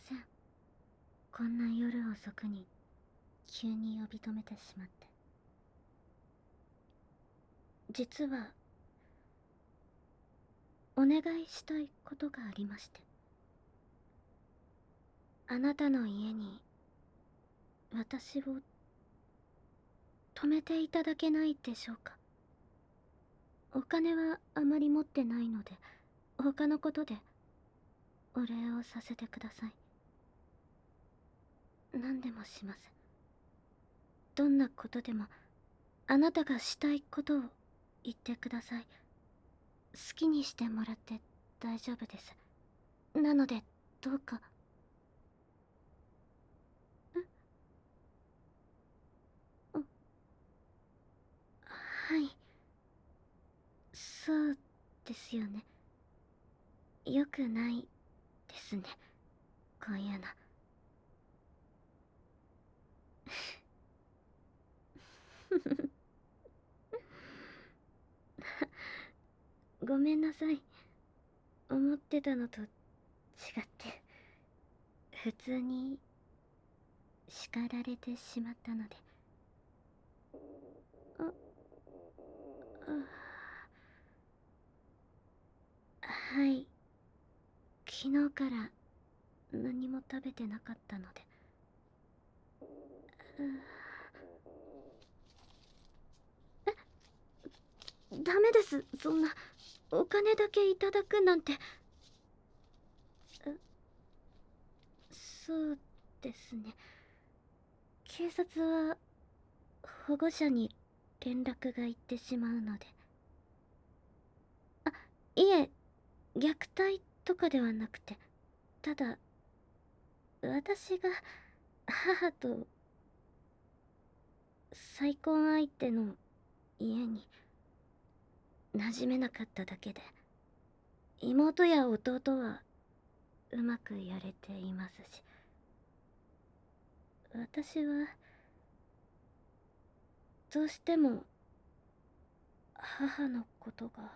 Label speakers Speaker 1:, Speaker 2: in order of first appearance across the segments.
Speaker 1: せん。こんな夜遅くに急に呼び止めてしまって。実はお願いしたいことがありまして。あなたの家に私を泊めていただけないでしょうか。お金はあまり持ってないので、他のことでお礼をさせてください。何でもします。どんなことでもあなたがしたいことを言ってください。好きにしてもらって大丈夫です。なのでどうか。あ、はい、そうですよね。よくないですね、こういうの。ごめんなさい。思ってたのと違って、普通に叱られてしまったので。あ、はい。昨日から何も食べてなかったので。ダメです、そんな。お金だけいただくなんて。そうですね。警察は保護者に連絡が行ってしまうので。あ、いえ、虐待とかではなくて、ただ私が母と再婚相手の家に馴染めなかっただけで、妹や弟はうまくやれていますし、私はどうしても母のことが。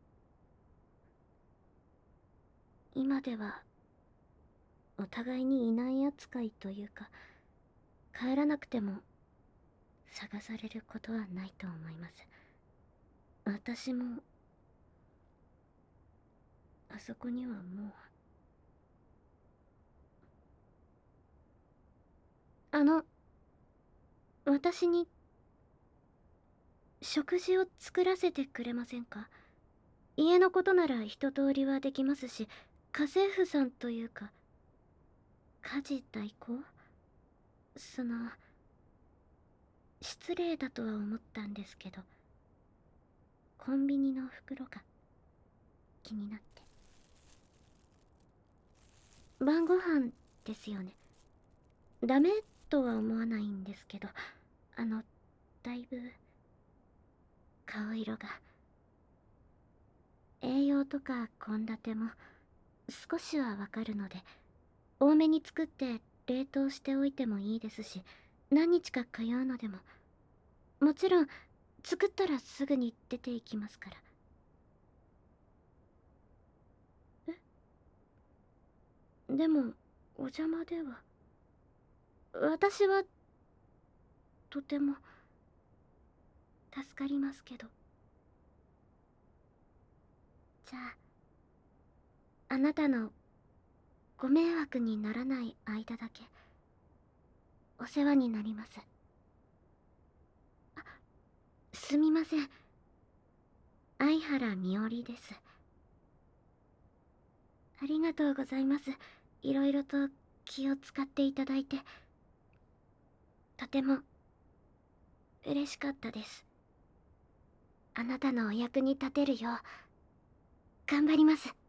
Speaker 1: 今ではお互いにいない扱いというか、帰らなくても探されることはないと思います。私もあそこにはもう。私に食事を作らせてくれませんか？家のことなら一通りはできますし、家政婦さんというか家事代行。失礼だとは思ったんですけど、コンビニの袋が気になって。晩ご飯ですよね。ダメとは思わないんですけど、だいぶ顔色が。栄養とか献立も少しはわかるので、多めに作って冷凍しておいてもいいですし、何日か通うのでも。もちろん作ったらすぐに出ていきますから。でもお邪魔では。私はとても助かりますけど。じゃあ、あなたのご迷惑にならない間だけお世話になります。あ、すみません。相原みおりです。ありがとうございます。いろいろと気を使っていただいて。とても嬉しかったです。あなたのお役に立てるよう頑張ります。